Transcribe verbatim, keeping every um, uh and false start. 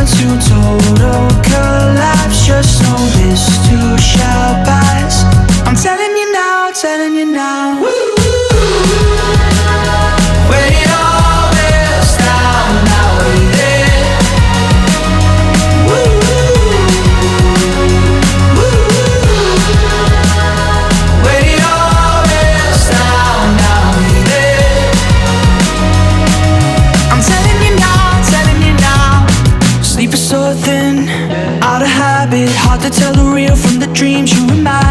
to total collapse. Just know this too shall pass. I'm telling you now, telling you now. When it all melts down, now we're there. Woo. Woo. When it all melts down, now we're there. I'm telling you now, telling you now. Sleep is so thin, out of habit, hard to tell the real from the dreams you imagine.